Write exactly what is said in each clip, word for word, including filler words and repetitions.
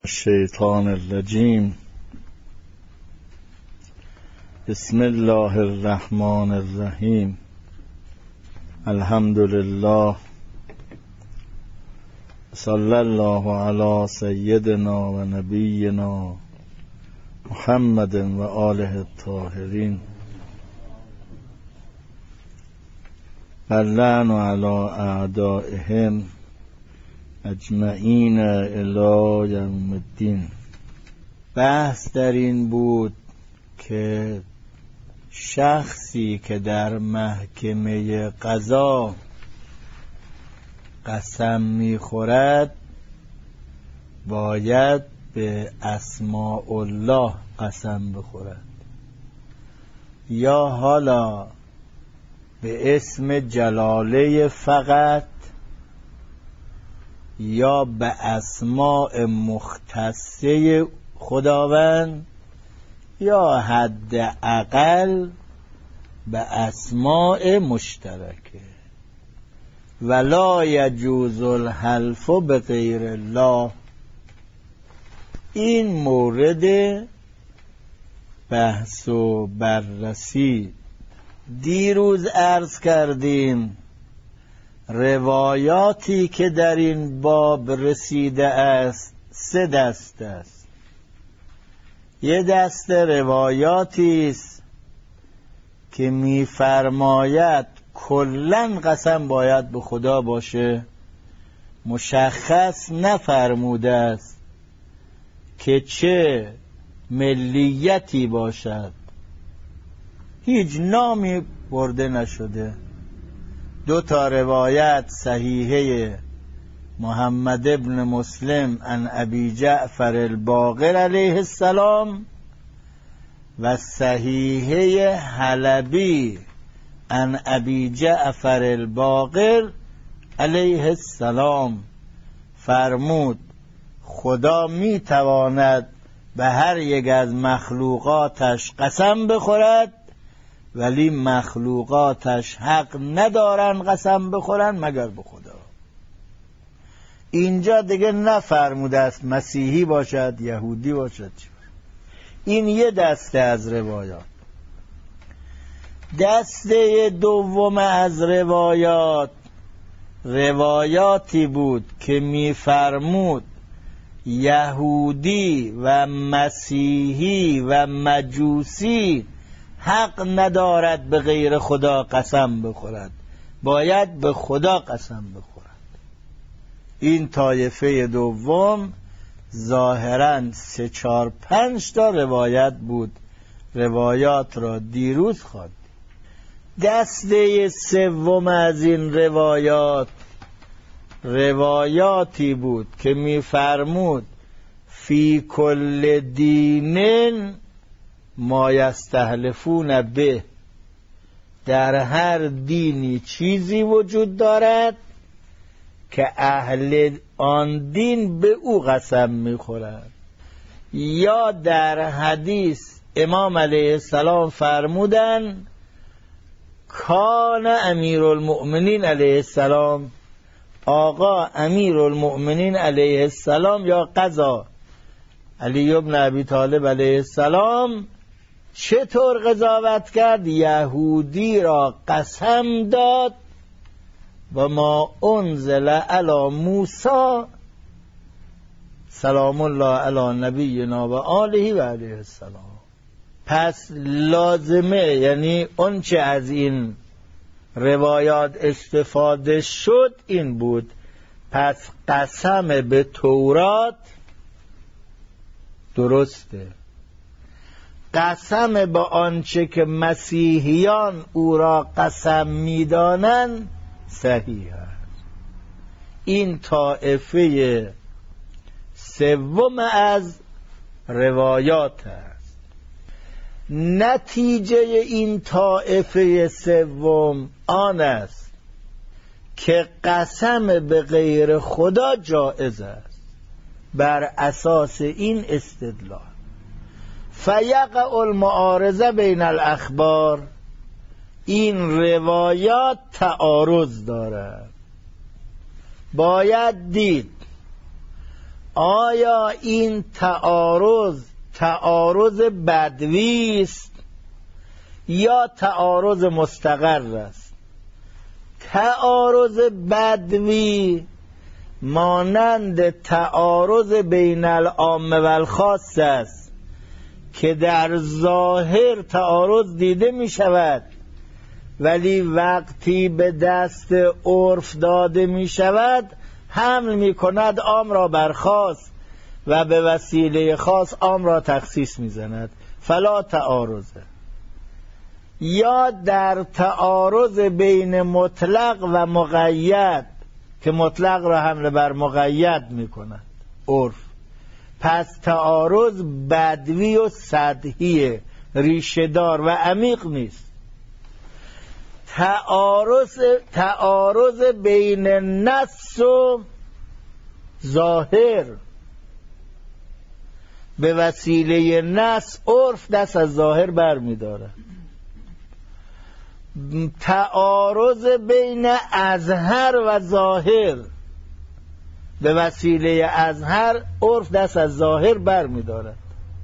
الشیطان الرجیم. بسم الله الرحمن الرحیم. الحمد لله صلی الله علی سیدنا و نبینا محمد و آله الطاهرین واللعن علی اعدائهم اجمعین الی یوم الدین. بحث در این بود که شخصی که در محکمه قضا قسم میخورد باید به اسماء الله قسم بخورد، یا حالا به اسم جلاله فقط، یا به اسماء مختصه خداوند، یا حداقل به اسماء مشترکه. ولا یجوز الحلف بغیر الله. این مورد بحث و بررسی. دیروز عرض کردیم روایاتی که در این باب رسیده است سه دست است. یه دست روایاتی است که می‌فرماید کلاً قسم باید به خدا باشه، مشخص نفرموده است که چه ملیتی باشد، هیچ نامی برده نشده. دو تا روایت صحیحه محمد ابن مسلم عن ابی جعفر الباقر علیه السلام و صحیحه حلبی عن ابی جعفر الباقر علیه السلام فرمود خدا می تواند به هر یک از مخلوقاتش قسم بخورد، ولی مخلوقاتش حق ندارن قسم بخورن مگر به خدا. اینجا دیگه نفرموده است مسیحی باشد، یهودی باشد. این یه دسته از روایات. دسته دوم از روایات روایاتی بود که میفرمود یهودی و مسیحی و مجوسی حق ندارد به غیر خدا قسم بخورد، باید به خدا قسم بخورد. این طایفه دوم ظاهراً سه چار پنج تا روایت بود. روایات را دیروز خواندیم. دسته سوم از این روایات روایاتی بود که می‌فرمود فی کل دین ما یستحلفون به، در هر دینی چیزی وجود دارد که اهل آن دین به او قسم میخورند. یا در حدیث امام علیه السلام فرمودن کان امیرالمؤمنین علیه السلام، آقا امیرالمؤمنین علیه السلام یا قضا علی ابن ابی طالب علیه السلام چطور قضاوت کرد؟ یهودی را قسم داد و ما انزل علی موسی سلام الله علی نبینا و آله و علیه السلام. پس لازمه، یعنی اون چه از این روایات استفاده شد این بود. پس قسم به تورات درسته، قسم به آنچه که مسیحیان او را قسم می‌دانند صحیح است. این طایفه سوم از روایات است. نتیجه این طایفه سوم آن است که قسم به غیر خدا جایز است بر اساس این استدلال. فیقع المعارضه بین الاخبار، این روایات تعارض دارد. باید دید آیا این تعارض تعارض بدوی است یا تعارض مستقر است؟ تعارض بدوی مانند تعارض بین العام و الخاص است که در ظاهر تعارض دیده می شود، ولی وقتی به دست عرف داده می شود حمل می کند عام را بر خاص و به وسیله خاص عام را تخصیص می زند. فلا تعارضه. یا در تعارض بین مطلق و مقید که مطلق را حمل بر مقید می کند عرف، پس تعارض بدوی و سطحی ریشه‌دار و عمیق نیست. تعارض تعارض بین نص و ظاهر، به وسیله نص عرف دست از ظاهر بر می دارد. تعارض بین اظهر و ظاهر، به وسیله اظهر عرف دست از ظاهر بر می دارد.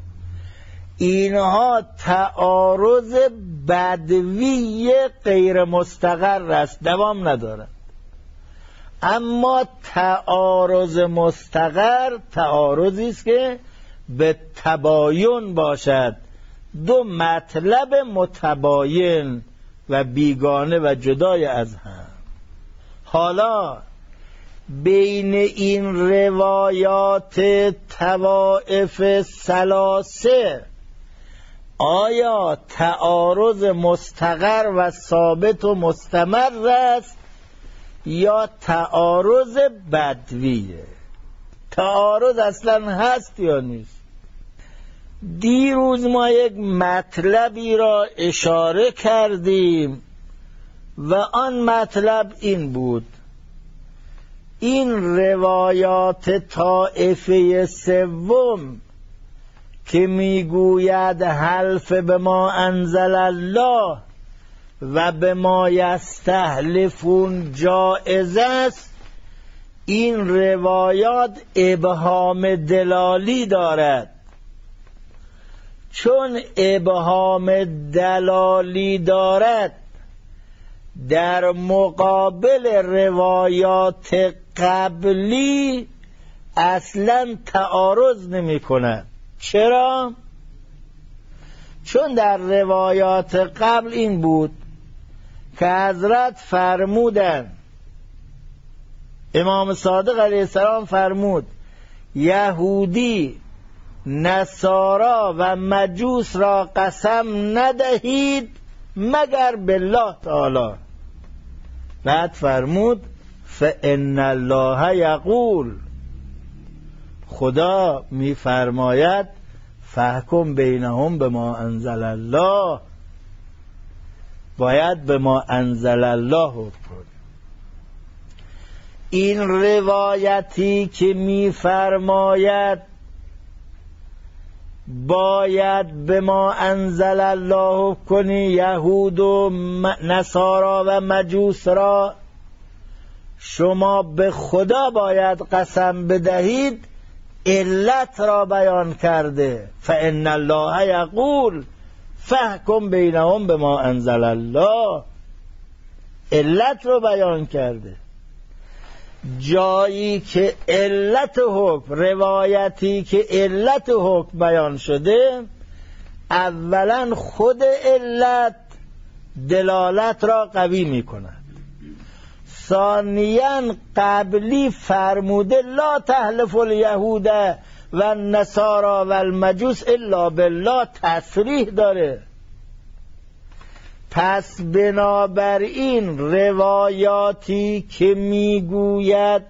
اینها تعارض بدوی غیر مستقر است، دوام ندارد. اما تعارض مستقر تعارضی است که به تباین باشد، دو مطلب متباین و بیگانه و جدای از هم. حالا بین این روایات طوائف ثلاثه آیا تعارض مستقر و ثابت و مستمر است یا تعارض بدویه؟ تعارض اصلا هست یا نیست؟ دیروز ما یک مطلبی را اشاره کردیم و آن مطلب این بود: این روایات طائفه سوم که میگوید حلف به ما انزل الله و به ما یستحلفون جائز است، این روایات ابهام دلالی دارد. چون ابهام دلالی دارد، در مقابل روایات قبلی اصلا تعارض نمی کند. چرا؟ چون در روایات قبل این بود که حضرت فرمودند، امام صادق علیه السلام فرمود یهودی، نصارا و مجوس را قسم ندهید مگر بالله تعالی. بعد فرمود فإن الله یقول، خدا میفرماید فحکم بینهم بما انزل الله، باید به ما انزل الله حکم کنیم. این روایتی که میفرماید باید به ما انزل الله کنی یهود و نصارا و مجوس را، شما به خدا باید قسم بدهید، علت را بیان کرده. فإن الله یقول فحکم بینهم بما انزل الله، علت رو بیان کرده. جایی که علت حکم، روایتی که علت حکم بیان شده، اولا خود علت دلالت را قوی می کند. ثانیاً قبلی فرموده لا تحلف الیهود و النصارى و المجوس الا بالله، تصریح داره. پس بنابراین روایاتی که میگوید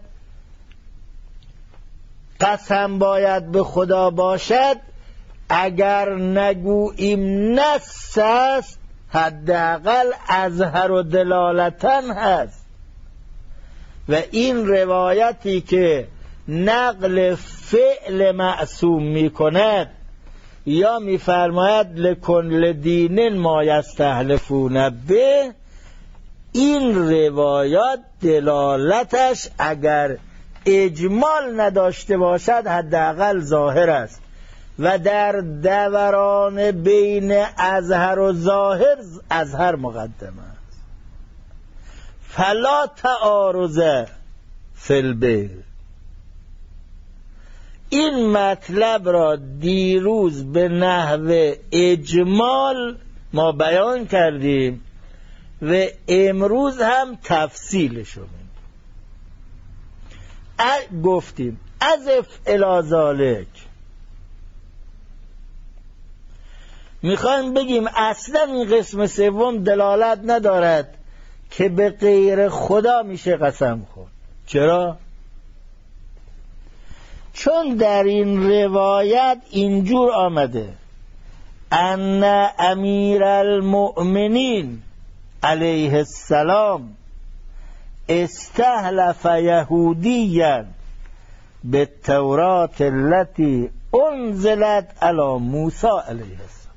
قسم باید به خدا باشد، اگر نگوییم نص است، حداقل اظهر و دلالتن هست. و این روایتی که نقل فعل معصوم می کند یا می فرماید لکل دین ما یستحلفون به، این روایات دلالتش اگر اجمال نداشته باشد حداقل ظاهر است و در دوران بین اظهر و ظاهر اظهر مقدم است. فلا تعارض فی البیع. این مطلب را دیروز به نحو اجمال ما بیان کردیم و امروز هم تفصیلش رو گفتیم. اضف الی ذلک، میخوایم بگیم اصلا این قسم سوم دلالت ندارد که به غیر خدا میشه قسم خورد. چرا؟ چون در این روایت اینجور آمده ان امیر المؤمنین علیه السلام استحلف یهودیا به تورات التي انزلت علی موسی علیه السلام.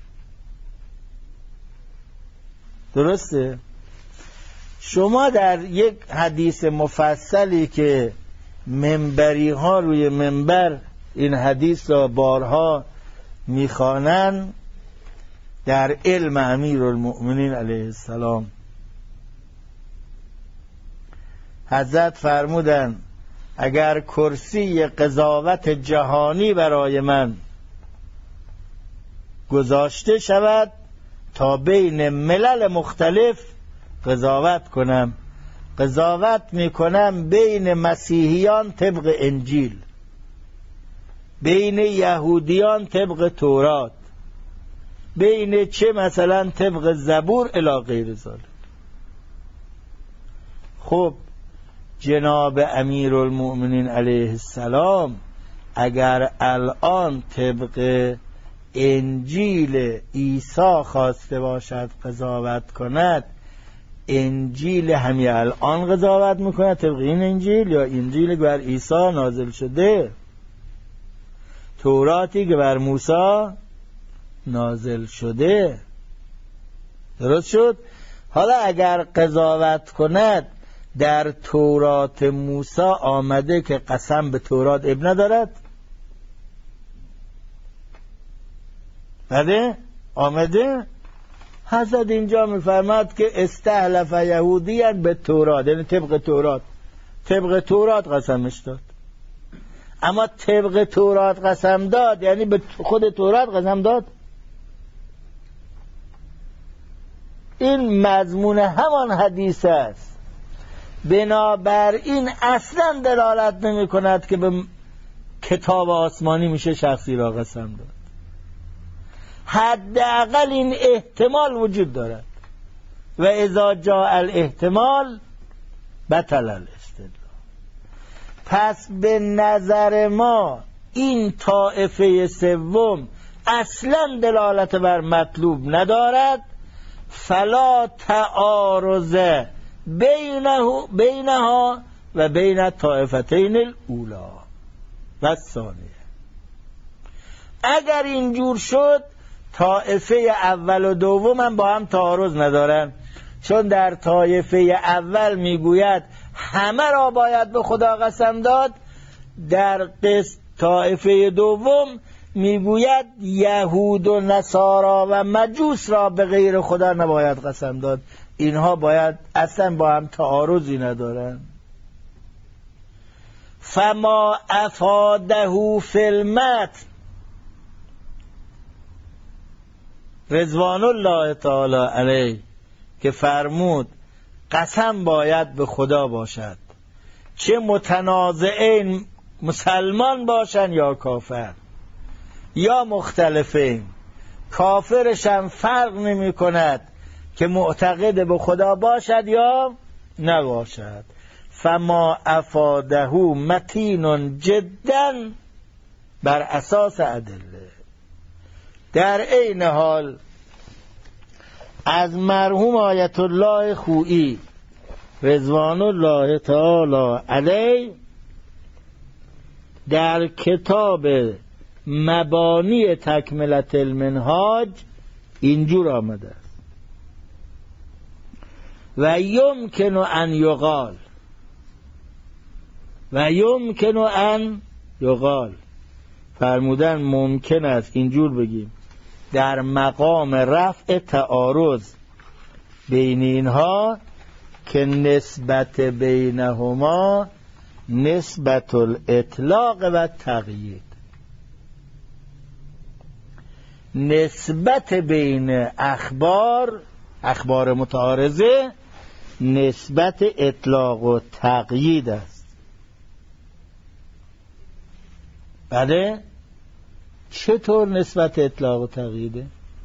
درسته؟ شما در یک حدیث مفصلی که منبری ها روی منبر این حدیث را بارها میخوانند در علم امیر المؤمنین علیه السلام، حضرت فرمودن اگر کرسی قضاوت جهانی برای من گذاشته شود تا بین ملل مختلف قضاوت کنم، قضاوت میکنم بین مسیحیان طبق انجیل، بین یهودیان طبق تورات، بین چه مثلا طبق زبور الی غیر ذلک. خب جناب امیر المؤمنین علیه السلام اگر الان طبق انجیل عیسی خواسته باشد قضاوت کند، انجیل همین الان قضاوت میکنه طبق این انجیل یا انجیل که بر عیسی نازل شده، توراتی که بر موسی نازل شده؟ درست شد؟ حالا اگر قضاوت کند در تورات موسی آمده که قسم به تورات اب ندارد؟ بله آمده. حضرت اینجا میفرماد که استحلف یهودیان به تورات، یعنی طبق تورات، طبق تورات قسمش داد. اما طبق تورات قسم داد یعنی به خود تورات قسم داد؟ این مضمون همان حدیث است. بنابراین اصلا دلالت نمی کند که به کتاب آسمانی میشه شخصی را قسم داد. حداقل این احتمال وجود دارد و اذا جاء الاحتمال بطل الاستدلال. پس به نظر ما این طائفه سوم اصلا دلالت بر مطلوب ندارد. فلا تعارض بینه بینها و بین طائفتین الاولا و الثانیه. اگر اینجور شد طائفه اول و دوم هم با هم تعارض ندارن، چون در طائفه اول میگوید همه را باید به خدا قسم داد، در قسم طائفه دوم میگوید یهود و نصارا و مجوس را به غیر خدا نباید قسم داد. اینها باید اصلا با هم تعارضی ندارن. فما افاده فی المتن رضوان الله تعالی علیه که فرمود قسم باید به خدا باشد، چه متنازعین مسلمان باشن یا کافر یا مختلفین، کافرشم فرق نمی کند که معتقد به خدا باشد یا نباشد. فما افاده متین جدا بر اساس ادله. در این حال از مرحوم آیت الله خویی رضوان الله تعالی علیه در کتاب مبانی تکملت المنهاج اینجور آمده است: و یمکن ان یقال و یمکن ان یقال، فرمودن ممکن است اینجور بگیم در مقام رفع تعارض بین اینها که نسبت بینهما نسبت الاطلاق و تقیید، نسبت بین اخبار اخبار متعارضه نسبت اطلاق و تقیید است. بله، چطور نسبت اطلاق و تقییده؟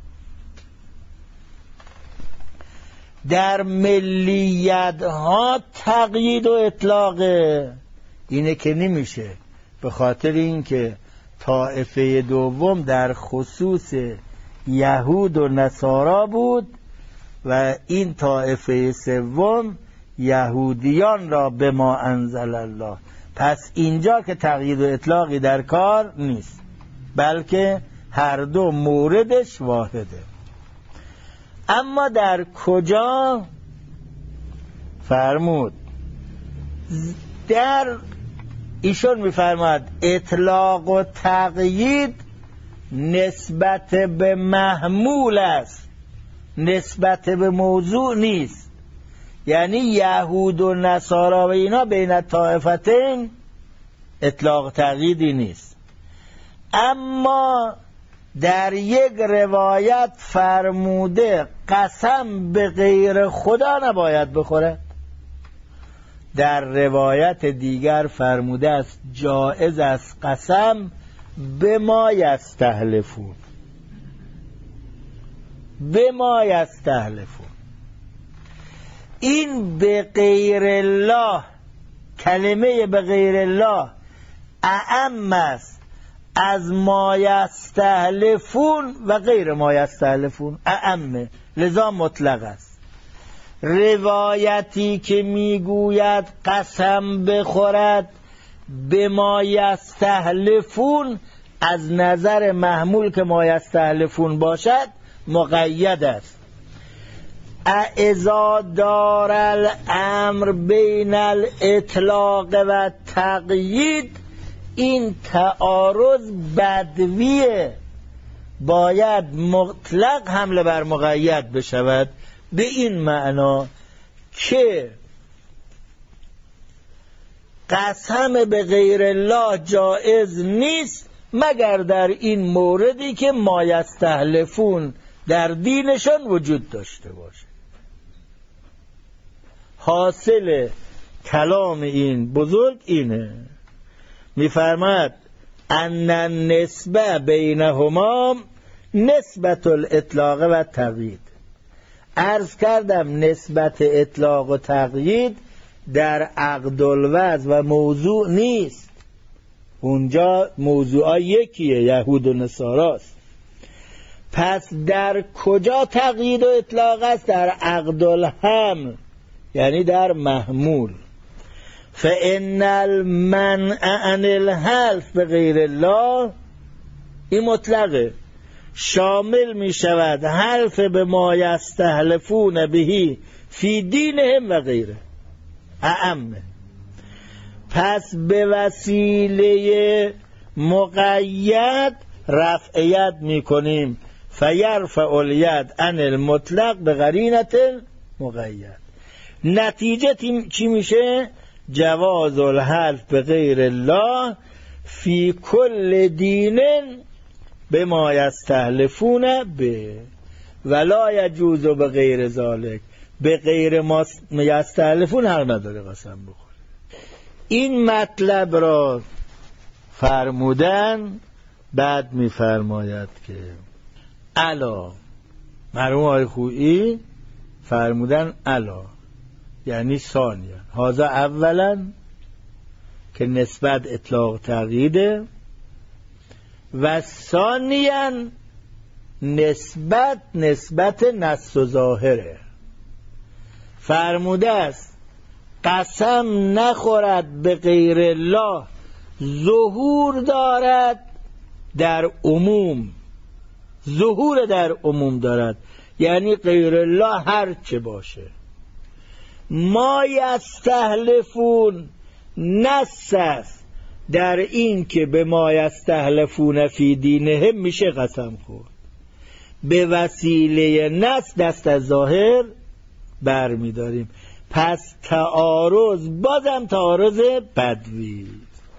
در ملیت ها تقیید و اطلاق اینه که نمیشه، به خاطر اینکه طائفه دوم در خصوص یهود و نصارا بود و این طائفه سوم یهودیان را به ما انزل الله، پس اینجا که تقیید و اطلاقی در کار نیست، بلکه هر دو موردش واحده. اما در کجا فرمود؟ در ایشون میفرماد اطلاق و تقیید نسبت به محمول است، نسبت به موضوع نیست. یعنی یهود و نصارا و اینا بین طائفتین اطلاق تقییدی نیست. اما در یک روایت فرموده قسم به غیر خدا نباید بخوره، در روایت دیگر فرموده است جائز است قسم به ما یستحلفون، به ما یستحلفون. این به غیر الله، کلمه به غیر الله اعم است از ما یستحلفون و غیر ما یستحلفون، اعمه، لذا مطلق است. روایتی که میگوید قسم بخورد به ما یستحلفون از نظر محمول که ما یستحلفون باشد مقید است. اذا دار الامر بین الاطلاق و تقیید، این تعارض بدویه، باید مطلق حمله بر مقید بشود، به این معنا که قسم به غیر الله جائز نیست مگر در این موردی که ما یستحلفون در دینشان وجود داشته باشه. حاصل کلام این بزرگ اینه، میفرماد ان النسبه بینهما نسبت الاطلاق و تقیید. عرض کردم نسبت اطلاق و تقیید در عقد الوضع و موضوع نیست، اونجا موضوع یکیه، یهود و نصاراست. پس در کجا تقیید و اطلاق است؟ در عقد الحمل، یعنی در محمول. فإن المنع عن الحلف به غیر الله، این مطلقه، شامل می شود حلف به ما یستحلفون بهی فی دینهم و غیره، اعمه. پس به وسیله مقید رفعیت می کنیم، فیرفع الید عن المطلق به قرینة مقید. نتیجه چی میشه؟ جواز الحلف به غیر الله فی کل دین به ما یستحلفون به ولا یجوز به غیر ذالک، به غیر ما یستحلفون هر نداره قسم بخوره. این مطلب را فرمودن، بعد میفرماید که الا، مرحوم آقای خویی فرمودن الا یعنی ثانیا، هذا اولا که نسبت اطلاق تقییده، و ثانیا نسبت نسبت نص و ظاهره. فرموده است قسم نخورد به غیر الله ظهور دارد در عموم، ظهور در عموم دارد، یعنی غیر الله هر چه باشه. ما یستحلفون نص است در این که به ما یستحلفون فی دینهم میشه قسم خورد. به وسیله نص دست از ظاهر بر میداریم. پس تعارض بازم تعارض بدوی،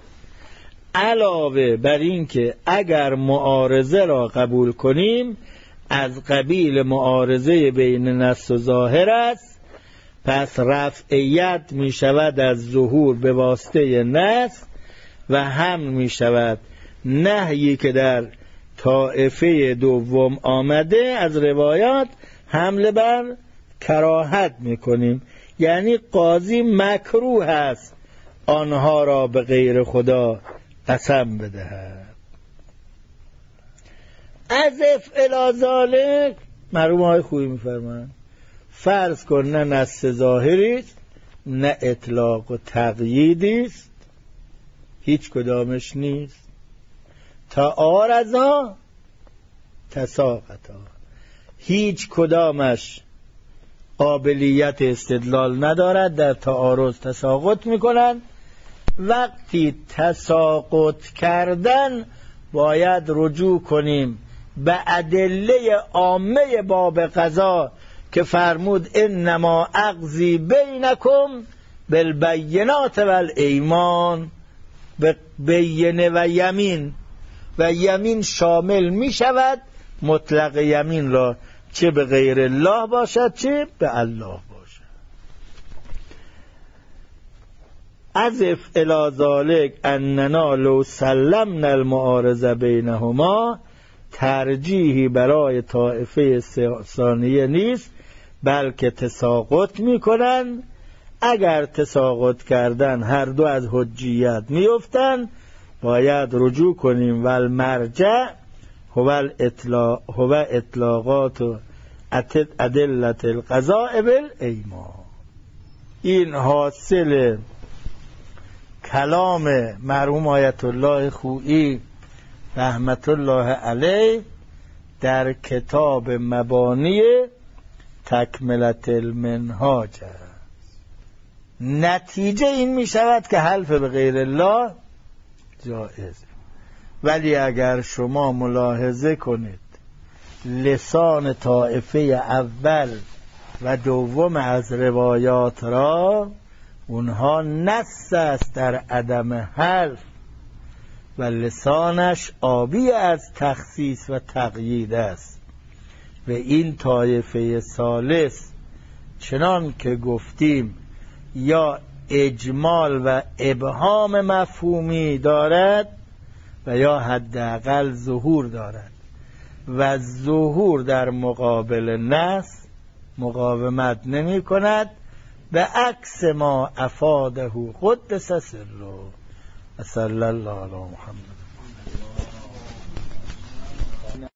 علاوه بر این که اگر معارضه را قبول کنیم از قبیل معارضه بین نص و ظاهر است، پس رفع ید می شود از ظهور به واسطه نص و هم می شود نهیی که در طائفه دوم آمده از روایات حمله بر کراهت می کنیم. یعنی قاضی مکروه است آنها را به غیر خدا قسم بدهد. از افعل ذالک مرحوم های خویی می‌فرمایند فرض کن نه نص ظاهری است نه اطلاق و تقییدی است، هیچ کدامش نیست. تعارضا تساقطا، هیچ کدامش قابلیت استدلال ندارد، در تعارض تساقط میکنند. وقتی تساقط کردن باید رجوع کنیم به ادله عامه باب قضا که فرمود انما اقضی بینکم بالبینات والایمان. به بینه و یمین و یمین شامل می شود مطلق یمین را، چه به غیر الله باشد چه به الله باشد. از افعل ذالک اننا لو سلمنا المعارضه بینهما، ترجیحی برای طائفه ثانیه نیست بلکه تساقط می کنند. اگر تساقط کردن هر دو از حجیت می افتند باید رجوع کنیم. و المرجع هو الاطلاق هو اطلاقات و ادلت القضاء بالایمان. این حاصل کلام مرحوم آیت الله خویی رحمت الله علیه در کتاب مبانی تکملت المنهاج است. نتیجه این می شود که حلف به غیر الله جائز، ولی اگر شما ملاحظه کنید لسان طائفه اول و دوم از روایات را، اونها نص است در عدم حلف و لسانش آبی از تخصیص و تقیید است. و این طایفه ثالث چنان که گفتیم یا اجمال و ابهام مفهومی دارد و یا حداقل ظهور دارد و ظهور در مقابل نص مقاومت نمی کند، به عکس ما افاده قدس سره. صلی الله علی محمد.